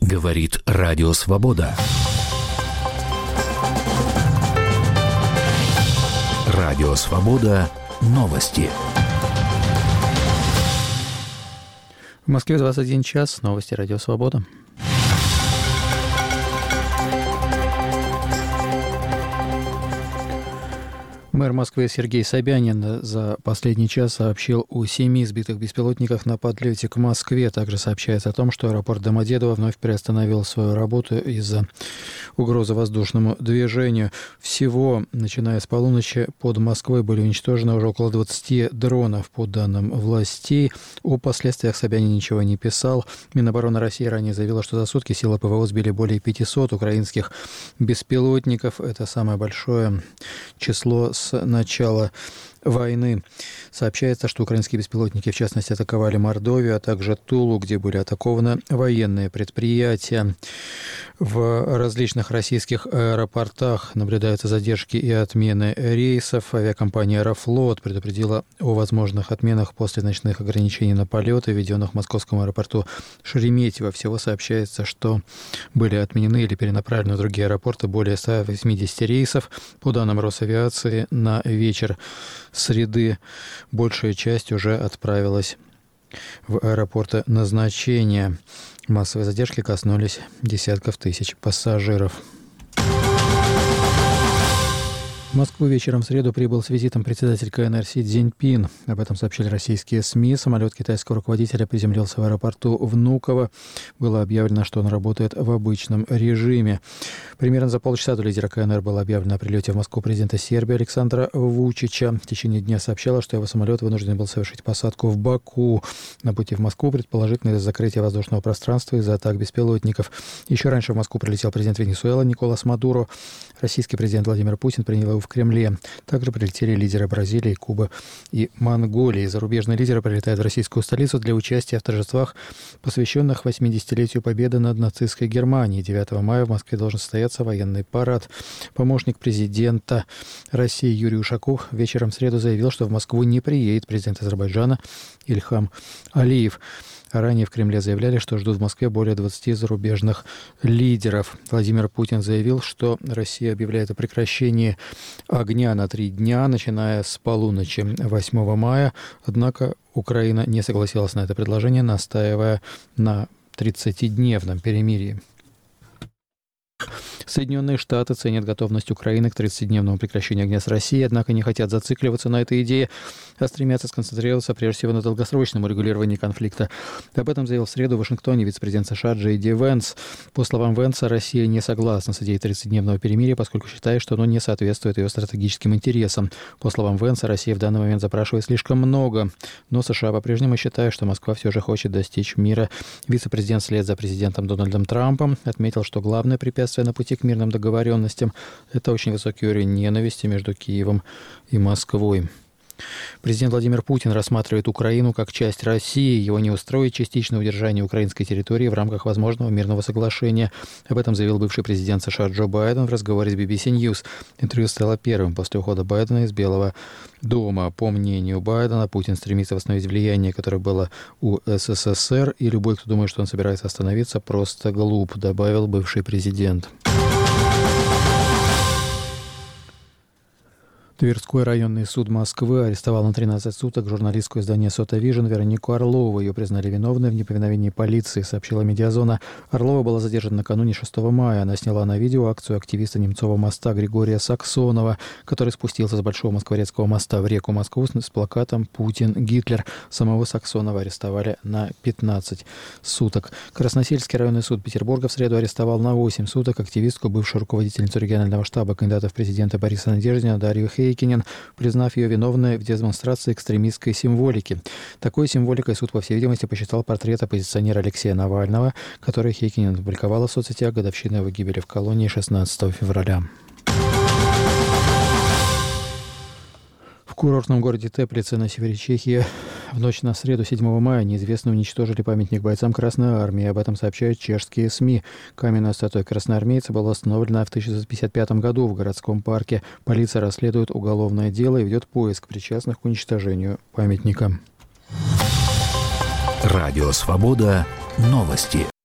Говорит Радио Свобода. Радио Свобода. Новости. В Москве 21 час. Новости Радио Свобода. Мэр Москвы Сергей Собянин за последний час сообщил о 7 сбитых беспилотниках на подлете к Москве. Также сообщается о том, что аэропорт Домодедово вновь приостановил свою работу из-за угрозы воздушному движению. Всего, начиная с полуночи, под Москвой были уничтожены уже около 20 дронов, по данным властей. О последствиях Собянин ничего не писал. Минобороны России ранее заявила, что за сутки силы ПВО сбили более 500 украинских беспилотников. Это самое большое число с начала войны. Сообщается, что украинские беспилотники, в частности, атаковали Мордовию, а также Тулу, где были атакованы военные предприятия. В различных российских аэропортах наблюдаются задержки и отмены рейсов. Авиакомпания «Аэрофлот» предупредила о возможных отменах после ночных ограничений на полеты, введенных в московском аэропорту Шереметьево. Всего сообщается, что были отменены или перенаправлены в другие аэропорты более 180 рейсов. По данным Росавиации, на вечер среды большая часть уже отправилась в аэропорты назначения. Массовые задержки коснулись десятков тысяч пассажиров. В Москву вечером в среду прибыл с визитом председатель КНР Си Цзиньпин. Об этом сообщили российские СМИ. Самолет китайского руководителя приземлился в аэропорту Внуково. Было объявлено, что он работает в обычном режиме. Примерно за полчаса до лидера КНР было объявлено о прилете в Москву президента Сербии Александра Вучича. В течение дня сообщалось, что его самолет вынужден был совершить посадку в Баку. На пути в Москву, предположительно, из-за закрытия воздушного пространства из-за атак беспилотников. Еще раньше в Москву прилетел президент Венесуэлы Николас Мадуро. Российский президент Владимир Путин принял его в Кремле. Также прилетели лидеры Бразилии, Кубы и Монголии. Зарубежные лидеры прилетают в российскую столицу для участия в торжествах, посвященных 80-летию победы над нацистской Германией. 9 мая в Москве должен состояться военный парад. Помощник президента России Юрий Ушаков вечером в среду заявил, что в Москву не приедет президент Азербайджана Ильхам Алиев. А ранее в Кремле заявляли, что ждут в Москве более 20 зарубежных лидеров. Владимир Путин заявил, что Россия объявляет о прекращении огня на 3 дня, начиная с полуночи 8 мая. Однако Украина не согласилась на это предложение, настаивая на 30-дневном перемирии. Соединенные Штаты ценят готовность Украины к 30-дневному прекращению огня с Россией, однако не хотят зацикливаться на этой идее, а стремятся сконцентрироваться прежде всего на долгосрочном урегулировании конфликта. Об этом заявил в среду в Вашингтоне вице-президент США Джей Ди Венс. По словам Венса, Россия не согласна с идеей 30-дневного перемирия, поскольку считает, что оно не соответствует ее стратегическим интересам. По словам Венса, Россия в данный момент запрашивает слишком много, но США по-прежнему считают, что Москва все же хочет достичь мира. Вице-президент вслед за президентом Дональдом Трампом отметил, что главное препятствие на пути к мирным договоренностям – это очень высокий уровень ненависти между Киевом и Москвой. Президент Владимир Путин рассматривает Украину как часть России. Его не устроит частичное удержание украинской территории в рамках возможного мирного соглашения. Об этом заявил бывший президент США Джо Байден в разговоре с BBC News. Интервью стало первым после ухода Байдена из Белого дома. По мнению Байдена, Путин стремится восстановить влияние, которое было у СССР, и любой, кто думает, что он собирается остановиться, просто глуп, добавил бывший президент. Тверской районный суд Москвы арестовал на 13 суток журналистскую издание «Сота Вижн» Веронику Орлову. Ее признали виновной в неповиновении полиции, сообщила «Медиазона». Орлова была задержана накануне 6 мая. Она сняла на видео акцию активиста Немцова моста Григория Саксонова, который спустился с Большого Москворецкого моста в реку Москву с плакатом «Путин, Гитлер». Самого Саксонова арестовали на 15 суток. Красносельский районный суд Петербурга в среду арестовал на 8 суток активистку, бывшую руководительницу регионального штаба кандидата в президенты Бориса Надеждина Дарью Хейкинен, признав ее виновной в демонстрации экстремистской символики. Такой символикой суд, по всей видимости, посчитал портрет оппозиционера Алексея Навального, который Хейкинен опубликовала в соцсетях годовщины его гибели в колонии 16 февраля. В курортном городе Теплице на севере Чехии в ночь на среду 7 мая неизвестные уничтожили памятник бойцам Красной Армии. Об этом сообщают чешские СМИ. Каменная статуя красноармейца была установлена в 1955 году в городском парке. Полиция расследует уголовное дело и ведет поиск причастных к уничтожению памятника. Радио Свобода. Новости.